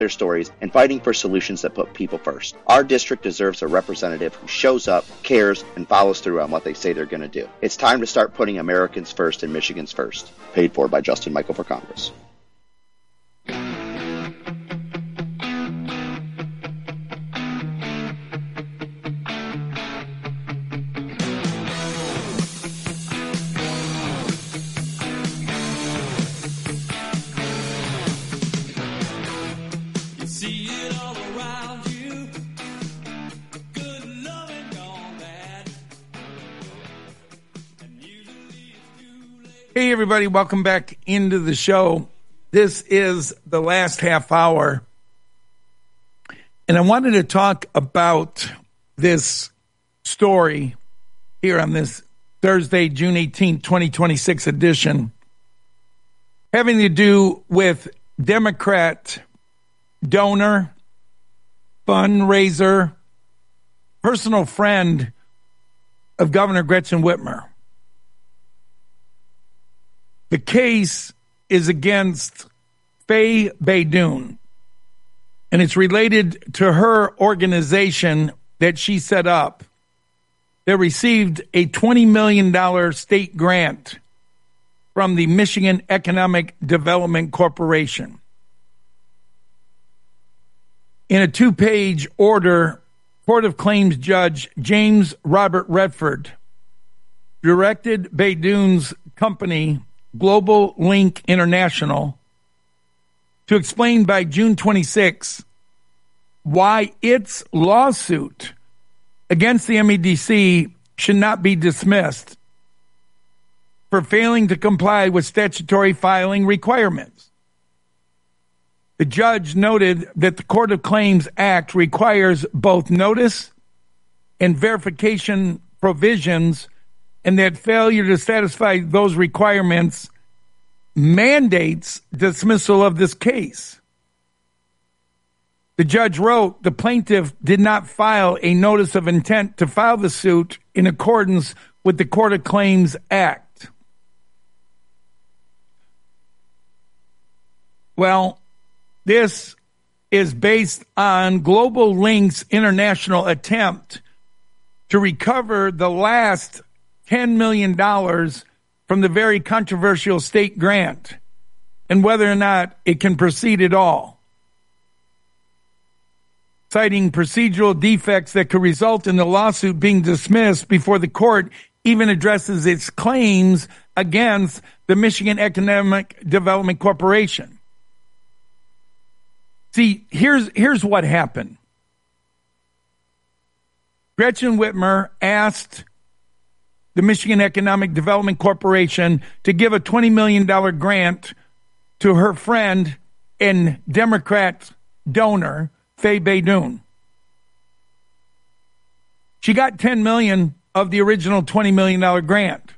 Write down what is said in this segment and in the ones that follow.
their stories and fighting for solutions that put people first. Our district deserves a representative who shows up, cares, and follows through on what they say they're going to do. It's time to start putting Americans first and Michigans first. Paid for by Justin Michael for Congress. Hey, everybody, welcome back into the show. This is the last half hour, and I wanted to talk about this story here on this Thursday, June 18th, 2026 edition, having to do with Democrat donor, fundraiser, personal friend of Governor Gretchen Whitmer. The case is against Faye Baydoun, and it's related to her organization that she set up that received a $20 million state grant from the Michigan Economic Development Corporation. In a 2-page order, Court of Claims Judge James Robert Redford directed Baydoun's company, Global Link International, to explain by June 26 why its lawsuit against the MEDC should not be dismissed for failing to comply with statutory filing requirements. The judge noted that the Court of Claims Act requires both notice and verification provisions, and that failure to satisfy those requirements mandates dismissal of this case. The judge wrote, the plaintiff did not file a notice of intent to file the suit in accordance with the Court of Claims Act. Well, this is based on Global Link's international attempt to recover the last $10 million from the very controversial state grant and whether or not it can proceed at all, citing procedural defects that could result in the lawsuit being dismissed before the court even addresses its claims against the Michigan Economic Development Corporation. See, here's what happened. Gretchen Whitmer asked the Michigan Economic Development Corporation to give a $20 million grant to her friend and Democrat donor, Faye Baydoun. She got $10 million of the original $20 million grant.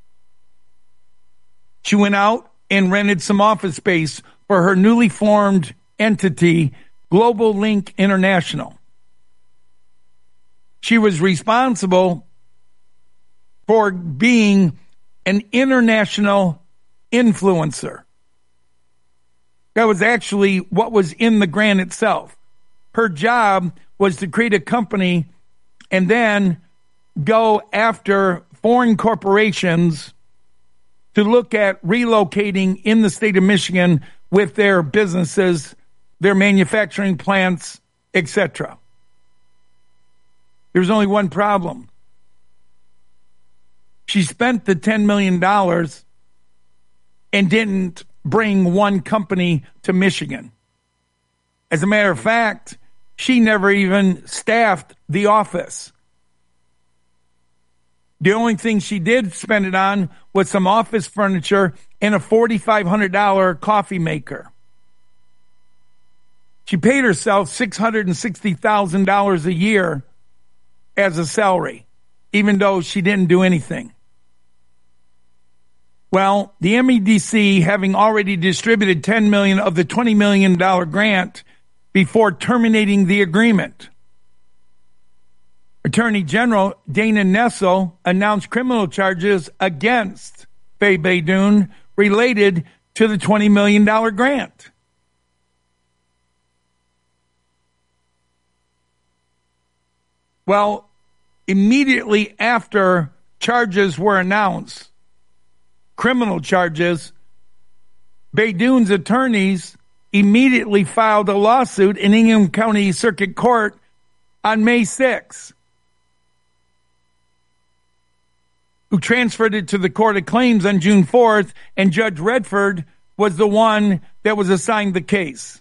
She went out and rented some office space for her newly formed entity, Global Link International. She was responsible for being an international influencer. That was actually what was in the grant itself. Her job was to create a company and then go after foreign corporations to look at relocating in the state of Michigan with their businesses, their manufacturing plants, etc. There was only one problem. She spent the $10 million and didn't bring one company to Michigan. As a matter of fact, she never even staffed the office. The only thing she did spend it on was some office furniture and a $4,500 coffee maker. She paid herself $660,000 a year as a salary, even though she didn't do anything. Well, the MEDC, having already distributed $10 million of the $20 million grant before terminating the agreement, Attorney General Dana Nessel announced criminal charges against Faye Baydoun related to the $20 million grant. Well, immediately after charges were announced, criminal charges, Baydun's attorneys immediately filed a lawsuit in Ingham County Circuit Court on May 6th, who transferred it to the Court of Claims on June 4th, and Judge Redford was the one that was assigned the case.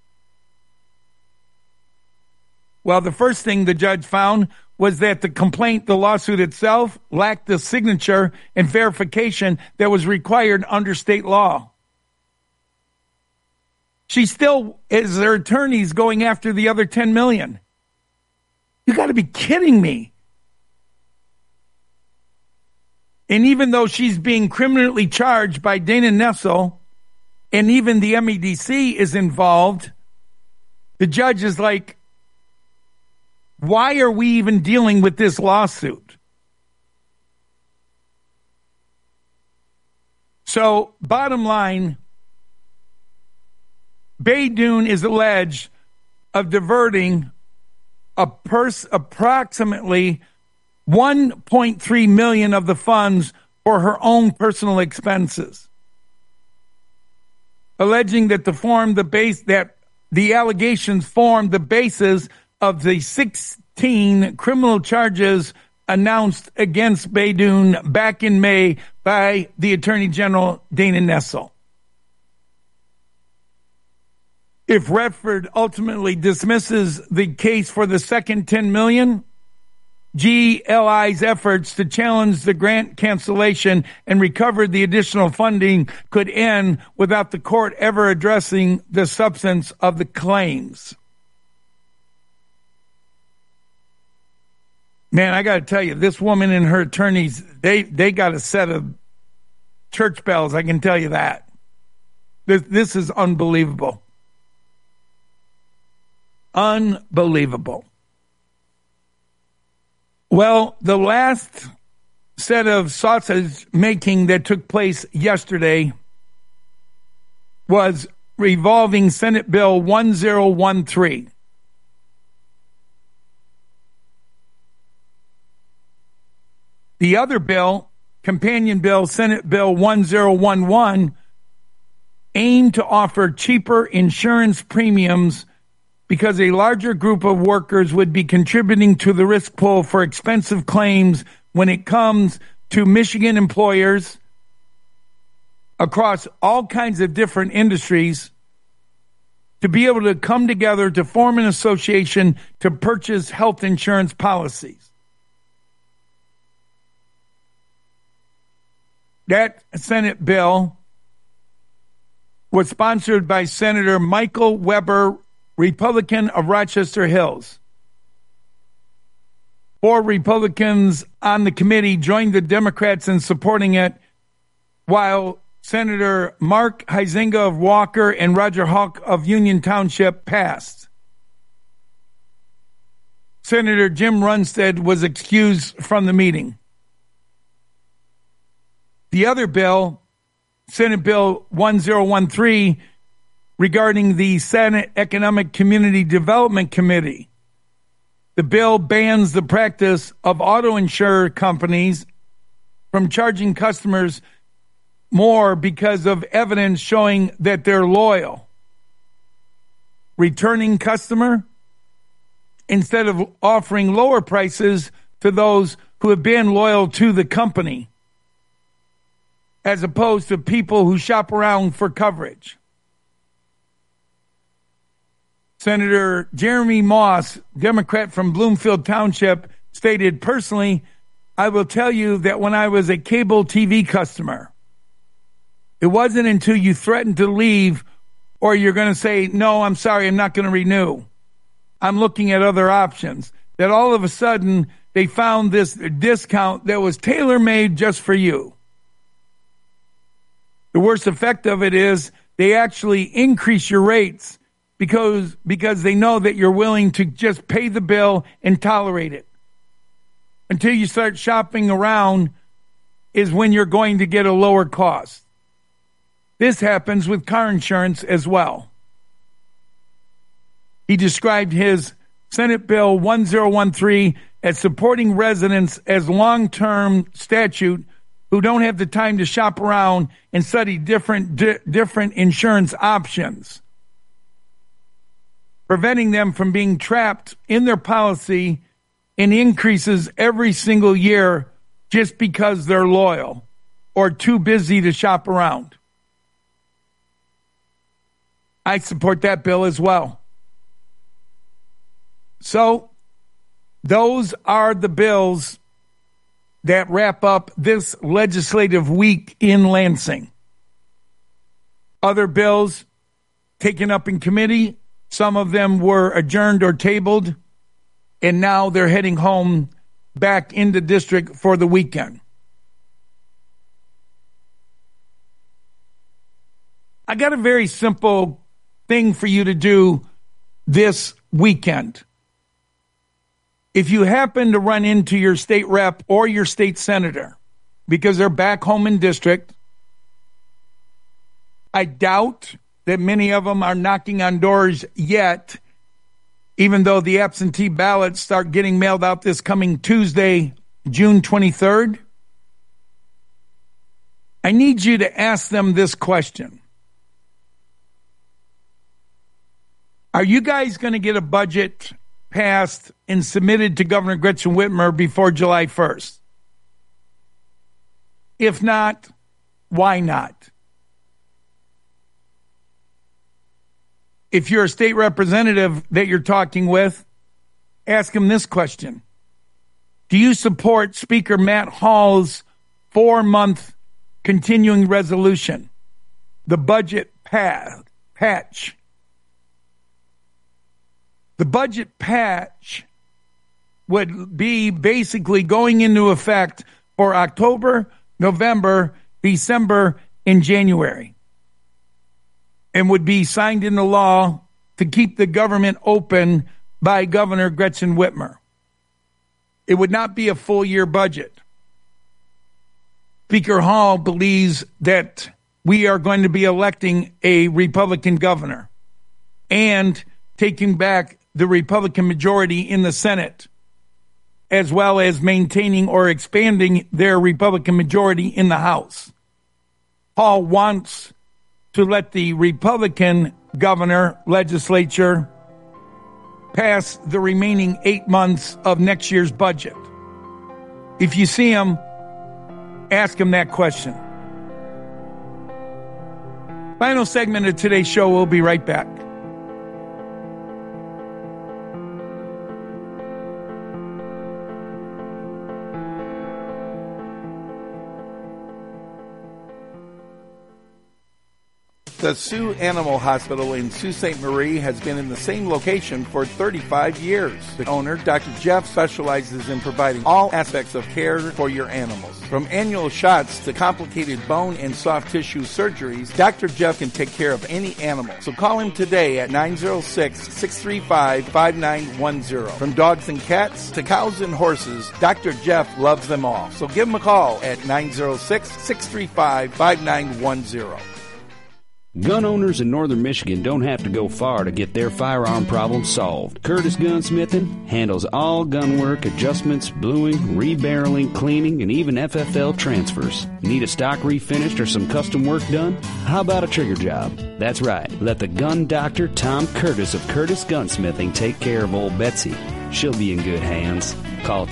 Well, the first thing the judge found was that the complaint, the lawsuit itself, lacked the signature and verification that was required under state law. She still is her attorneys going after the other $10 million. You got to be kidding me. And even though she's being criminally charged by Dana Nessel, and even the MEDC is involved, the judge is like, why are we even dealing with this lawsuit? So, bottom line, Baydun is alleged of diverting approximately $1.3 million of the funds for her own personal expenses, alleging that the allegations formed the basis of the 16 criminal charges announced against Baydun back in May by the Attorney General Dana Nessel. If Redford ultimately dismisses the case for the second $10 million, GLI's efforts to challenge the grant cancellation and recover the additional funding could end without the court ever addressing the substance of the claims. Man, I got to tell you, this woman and her attorneys, they got a set of church bells, I can tell you that. This is unbelievable. Unbelievable. Well, the last set of sausage making that took place yesterday was revolving Senate Bill 1013. The other bill, companion bill, Senate Bill 1011, aimed to offer cheaper insurance premiums because a larger group of workers would be contributing to the risk pool for expensive claims when it comes to Michigan employers across all kinds of different industries to be able to come together to form an association to purchase health insurance policies. That Senate bill was sponsored by Senator Michael Weber, Republican of Rochester Hills. 4 Republicans on the committee joined the Democrats in supporting it, while Senator Mark Huizenga of Walker and Roger Hawk of Union Township passed. Senator Jim Runstead was excused from the meeting. The other bill, Senate Bill 1013, regarding the Senate Economic Community Development Committee. The bill bans the practice of auto insurer companies from charging customers more because of evidence showing that they're loyal. Returning customer, instead of offering lower prices to those who have been loyal to the company, as opposed to people who shop around for coverage. Senator Jeremy Moss, Democrat from Bloomfield Township, stated, personally, I will tell you that when I was a cable TV customer, it wasn't until you threatened to leave or you're going to say, no, I'm sorry, I'm not going to renew. I'm looking at other options. That all of a sudden they found this discount that was tailor-made just for you. The worst effect of it is they actually increase your rates because they know that you're willing to just pay the bill and tolerate it. Until you start shopping around is when you're going to get a lower cost. This happens with car insurance as well. He described his Senate Bill 1013 as supporting residents as long-term statute who don't have the time to shop around and study different insurance options, preventing them from being trapped in their policy and increases every single year just because they're loyal or too busy to shop around. I support that bill as well. So, those are the bills that wrap up this legislative week in Lansing. Other bills taken up in committee, some of them were adjourned or tabled, and now they're heading home back into district for the weekend. I got a very simple thing for you to do this weekend. If you happen to run into your state rep or your state senator, because they're back home in district, I doubt that many of them are knocking on doors yet, even though the absentee ballots start getting mailed out this coming Tuesday, June 23rd. I need you to ask them this question. Are you guys going to get a budget passed and submitted to Governor Gretchen Whitmer before July 1st? If not, why not? If you're a state representative that you're talking with, ask him this question. Do you support Speaker Matt Hall's 4-month continuing resolution, the budget patch? The budget patch would be basically going into effect for October, November, December, and January, and would be signed into law to keep the government open by Governor Gretchen Whitmer. It would not be a full-year budget. Speaker Hall believes that we are going to be electing a Republican governor and taking back the Republican majority in the Senate, as well as maintaining or expanding their Republican majority in the House. Hall wants to let the Republican governor legislature pass the remaining 8 months of next year's budget. If you see him, ask him that question. Final segment of today's show. We'll be right back. The Sioux Animal Hospital in Sault Ste. Marie has been in the same location for 35 years. The owner, Dr. Jeff, specializes in providing all aspects of care for your animals. From annual shots to complicated bone and soft tissue surgeries, Dr. Jeff can take care of any animal. So call him today at 906-635-5910. From dogs and cats to cows and horses, Dr. Jeff loves them all. So give him a call at 906-635-5910. Gun owners in northern Michigan don't have to go far to get their firearm problems solved. Curtis Gunsmithing handles all gun work, adjustments, bluing, rebarreling, cleaning, and even FFL transfers. Need a stock refinished or some custom work done? How about a trigger job? That's right. Let the gun doctor, Tom Curtis of Curtis Gunsmithing, take care of old Betsy. She'll be in good hands. Call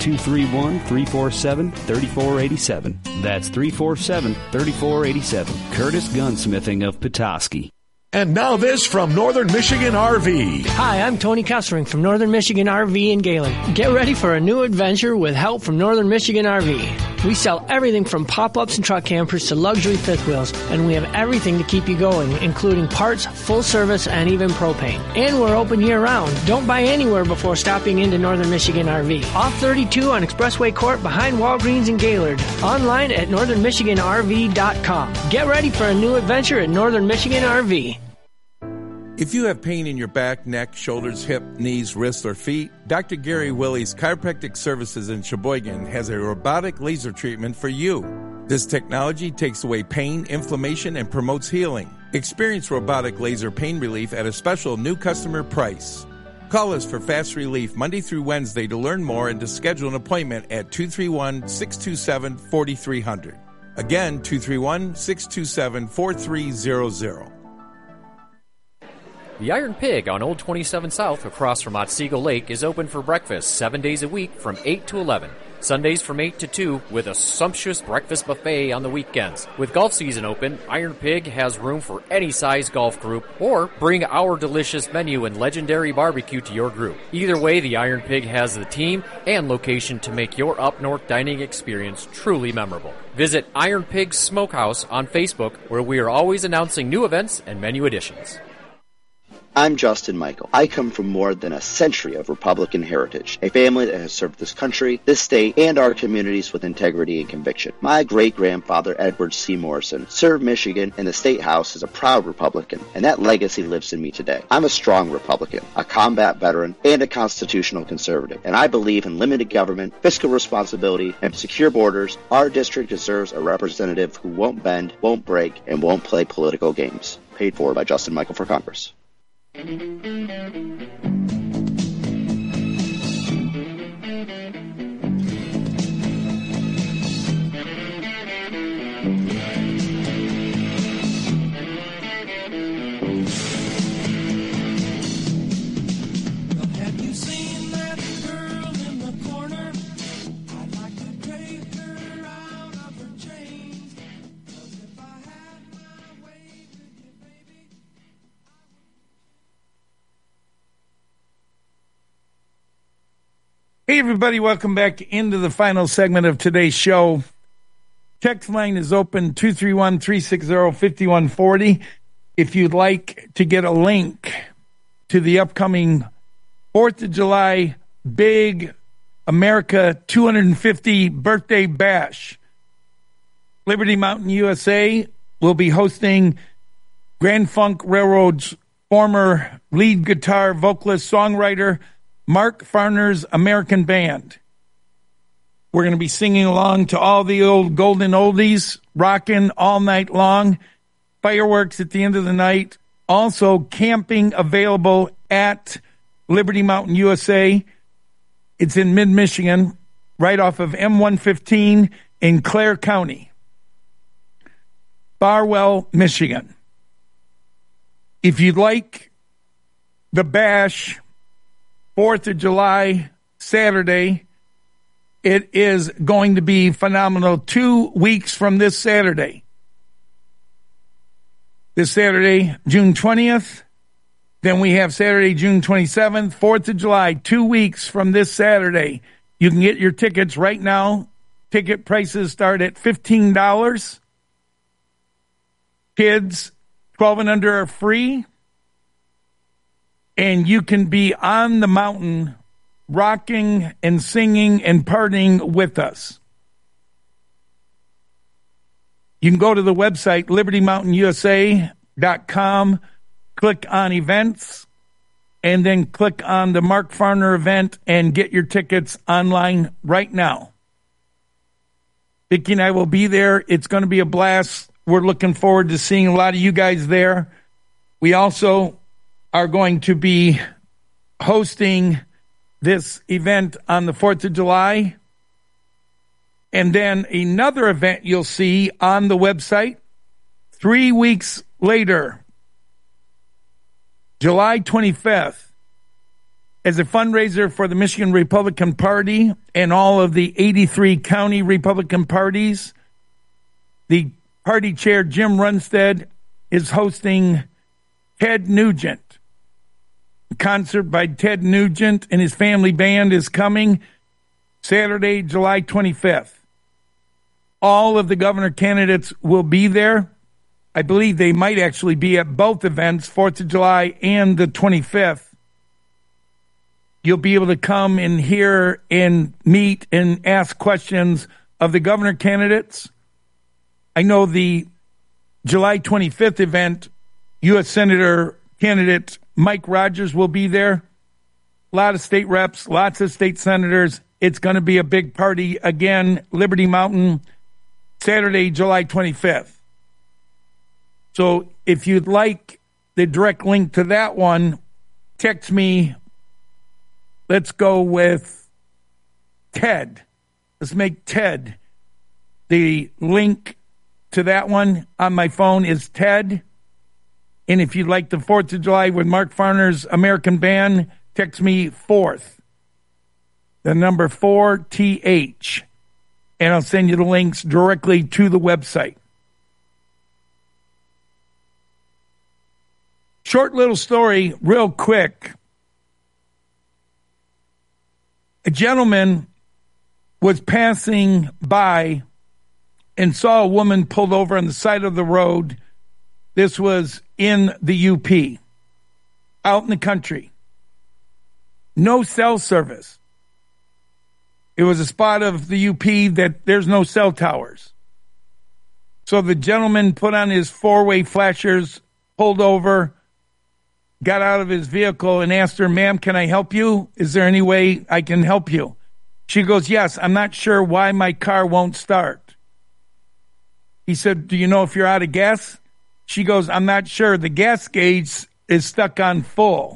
231-347-3487. That's 347-3487. Curtis Gunsmithing of Petoskey. And now this from Northern Michigan RV. Hi, I'm Tony Kessering from Northern Michigan RV in Galen. Get ready for a new adventure with help from Northern Michigan RV. We sell everything from pop-ups and truck campers to luxury fifth wheels, and we have everything to keep you going, including parts, full service, and even propane. And we're open year-round. Don't buy anywhere before stopping into Northern Michigan RV. Off 32 on Expressway Court behind Walgreens in Gaylord. Online at northernmichiganrv.com. Get ready for a new adventure at Northern Michigan RV. If you have pain in your back, neck, shoulders, hip, knees, wrists, or feet, Dr. Gary Willie's Chiropractic Services in Sheboygan has a robotic laser treatment for you. This technology takes away pain, inflammation, and promotes healing. Experience robotic laser pain relief at a special new customer price. Call us for fast relief Monday through Wednesday to learn more and to schedule an appointment at 231-627-4300. Again, 231-627-4300. The Iron Pig on Old 27 South across from Otsego Lake is open for breakfast 7 days a week from 8 to 11. Sundays from 8 to 2 with a sumptuous breakfast buffet on the weekends. With golf season open, Iron Pig has room for any size golf group, or bring our delicious menu and legendary barbecue to your group. Either way, the Iron Pig has the team and location to make your up-north dining experience truly memorable. Visit Iron Pig Smokehouse on Facebook, where we are always announcing new events and menu additions. I'm Justin Michael. I come from more than a century of Republican heritage, a family that has served this country, this state, and our communities with integrity and conviction. My great-grandfather, Edward C. Morrison, served Michigan in the State House as a proud Republican, and that legacy lives in me today. I'm a strong Republican, a combat veteran, and a constitutional conservative, and I believe in limited government, fiscal responsibility, and secure borders. Our district deserves a representative who won't bend, won't break, and won't play political games. Paid for by Justin Michael for Congress. Hey, everybody, welcome back into the final segment of today's show. Text line is open, 231-360-5140. If you'd like to get a link to the upcoming 4th of July Big America 250 Birthday Bash, Liberty Mountain USA will be hosting Grand Funk Railroad's former lead guitar, vocalist, songwriter, Mark Farner's American Band. We're going to be singing along to all the old golden oldies, rocking all night long. Fireworks at the end of the night. Also, camping available at Liberty Mountain USA. It's in mid-Michigan, right off of M115 in Clare County. Barwell, Michigan. If you'd like the bash, 4th of July, Saturday, it is going to be phenomenal. 2 weeks from this Saturday. This Saturday, June 20th. Then we have Saturday, June 27th, 4th of July, 2 weeks from this Saturday. You can get your tickets right now. Ticket prices start at $15. Kids 12 and under are free. And you can be on the mountain rocking and singing and partying with us. You can go to the website, libertymountainusa.com, click on events, and then click on the Mark Farner event and get your tickets online right now. Vicki and I will be there. It's going to be a blast. We're looking forward to seeing a lot of you guys there. We also are going to be hosting this event on the 4th of July. And then another event you'll see on the website 3 weeks later, July 25th, as a fundraiser for the Michigan Republican Party and all of the 83 county Republican parties. The party chair, Jim Runstead, is hosting Ted Nugent. A concert by Ted Nugent and his family band is coming Saturday, July 25th. All of the governor candidates will be there. I believe they might actually be at both events, 4th of July and the 25th. You'll be able to come and hear and meet and ask questions of the governor candidates. I know the July 25th event, U.S. Senator candidate Mike Rogers will be there. A lot of state reps, lots of state senators. It's going to be a big party again, Liberty Mountain, Saturday, July 25th. So if you'd like the direct link to that one, text me let's go with TED. Let's make TED. The link to that one on my phone is TED. And if you'd like the 4th of July with Mark Farner's American Band, text me 4th. The number 4TH. And I'll send you the links directly to the website. Short little story, real quick. A gentleman was passing by and saw a woman pulled over on the side of the road. This was in the UP, out in the country. No cell service. It was a spot of the UP that there's no cell towers. So the gentleman put on his four-way flashers, pulled over, got out of his vehicle and asked her, "Ma'am, can I help you? Is there any way I can help you?" She goes, "Yes, I'm not sure why my car won't start." He said, "Do you know if you're out of gas?" She goes, "I'm not sure. The gas gauge is stuck on full."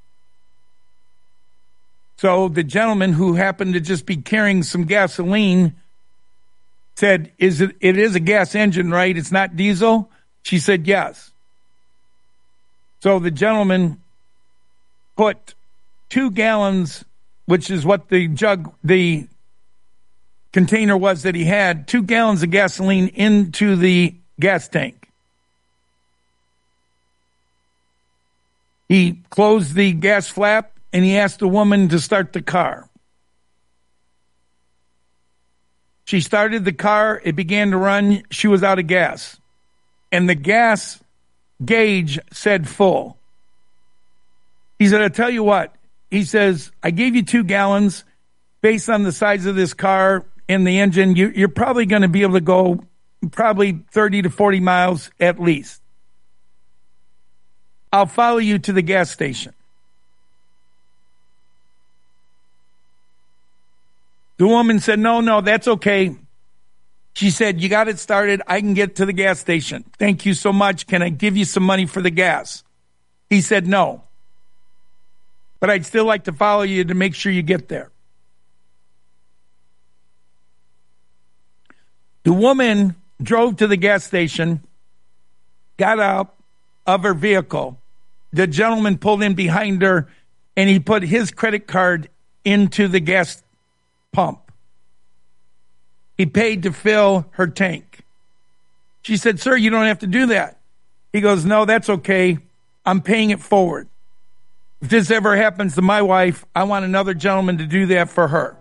So the gentleman, who happened to just be carrying some gasoline, said, it is a gas engine, right? It's not diesel?" She said, "Yes." So the gentleman put 2 gallons, which is what the container was that he had, 2 gallons of gasoline into the gas tank. He closed the gas flap and he asked the woman to start the car. She started the car. It began to run. She was out of gas. And the gas gauge said full. He said, "I'll tell you what." He says, "I gave you 2 gallons. Based on the size of this car and the engine, you're probably going to be able to go probably 30 to 40 miles at least. I'll follow you to the gas station." The woman said, no, that's okay. She said, "You got it started. I can get to the gas station. Thank you so much. Can I give you some money for the gas?" He said, "No, but I'd still like to follow you to make sure you get there." The woman drove to the gas station, got out of her vehicle. The gentleman pulled in behind her, and he put his credit card into the gas pump. He paid to fill her tank. She said, "Sir, you don't have to do that." He goes, "No, that's okay. I'm paying it forward. If this ever happens to my wife, I want another gentleman to do that for her."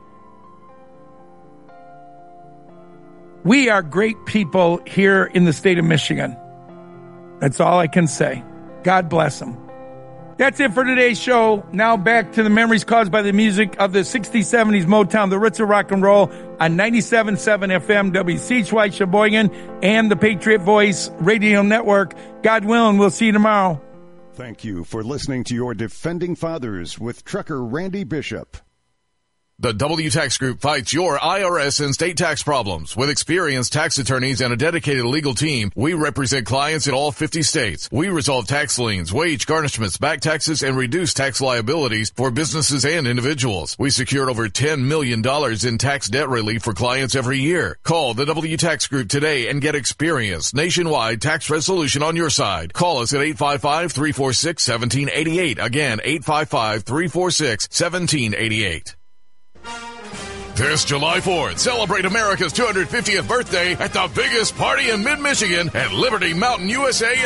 We are great people here in the state of Michigan. That's all I can say. God bless them. That's it for today's show. Now back to the memories caused by the music of the 60s, 70s Motown, the roots of rock and roll on 97.7 FM, WCHY Sheboygan, and the Patriot Voice Radio Network. God willing, we'll see you tomorrow. Thank you for listening to your Defending Fathers with trucker Randy Bishop. The WTax Group fights your IRS and state tax problems. With experienced tax attorneys and a dedicated legal team, we represent clients in all 50 states. We resolve tax liens, wage garnishments, back taxes, and reduce tax liabilities for businesses and individuals. We secured over $10 million in tax debt relief for clients every year. Call the WTax Group today and get experienced nationwide tax resolution on your side. Call us at 855-346-1788. Again, 855-346-1788. This July 4th, celebrate America's 250th birthday at the biggest party in mid-Michigan at Liberty Mountain USA